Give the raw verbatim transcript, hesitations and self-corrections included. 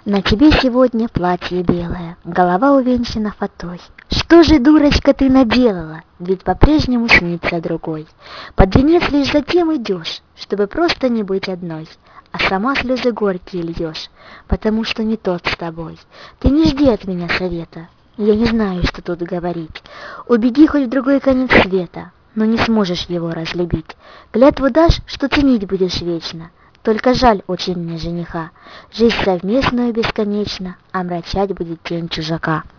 На тебе сегодня платье белое, голова увенчана фатой. Что же, дурочка, ты наделала? Ведь по-прежнему снится другой. Под венец лишь затем идешь, чтобы просто не быть одной, а сама слезы горькие льешь, потому что не тот с тобой. Ты не жди от меня совета, я не знаю, что тут говорить. Убеги хоть в другой конец света, но не сможешь его разлюбить. Клятву дашь, что ценить будешь вечно. Только жаль очень мне жениха, жизнь совместную бесконечно омрачать будет тень чужака.